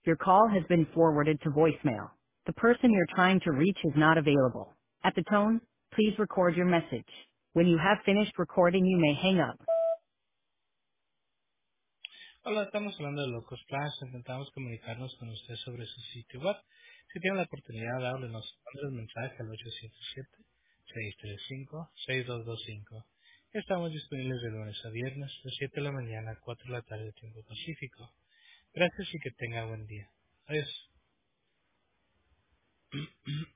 Your call has been forwarded to voicemail. The person you're trying to reach is not available. At the tone, please record your message. When you have finished recording, you may hang up. Hola, estamos hablando de Locos Plus. Intentamos comunicarnos con usted sobre su sitio web. Si tiene la oportunidad, háblenos. Mande el mensaje al 807-635-6225. Estamos disponibles de lunes a viernes, de 7 de la mañana a 4 de la tarde, tiempo pacífico. Gracias y que tenga buen día. Adiós.